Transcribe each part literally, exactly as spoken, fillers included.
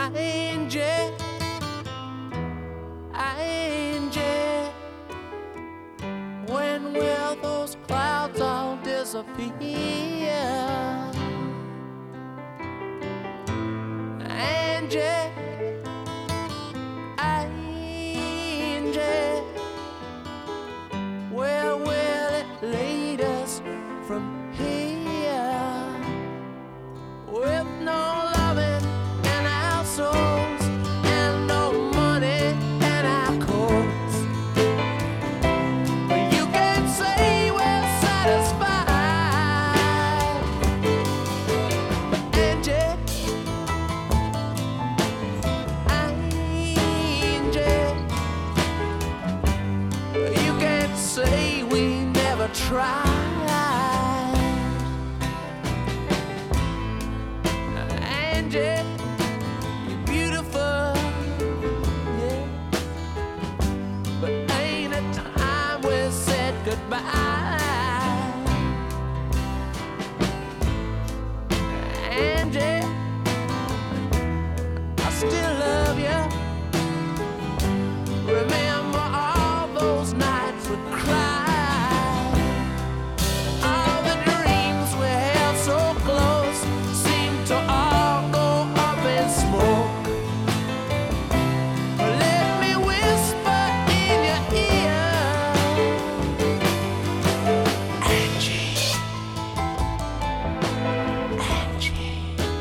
Angie, Angie, when will those clouds all disappear? Angie, Angie, where will it lead us from here? With no loving in our souls and no money in our coats, you can say we're satisfied. Angie, Angie, you can't say we never tried. Angie, you're beautiful, yeah, but ain't it time we said goodbye? Angie, I still love you. Remember all those nights we cried, all the dreams we held so close seemed to all go up in smoke. Let me whisper in your ear, Angie, Angie,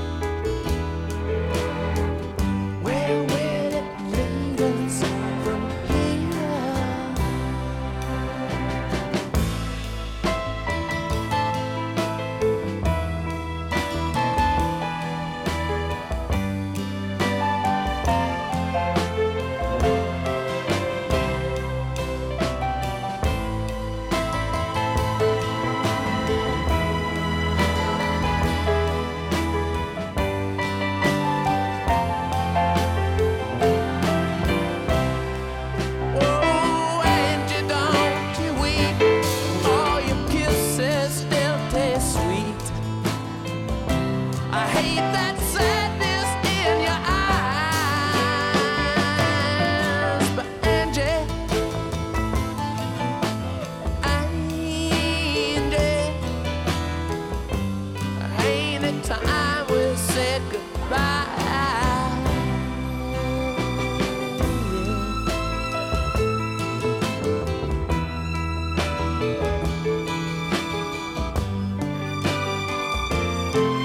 where will it lead us from here? Oh, Angie, don't you weep. All your kisses still taste sweet. I hate that sadness in your eyes. But Angie, Angie, ain't it time we said goodbye? Yeah.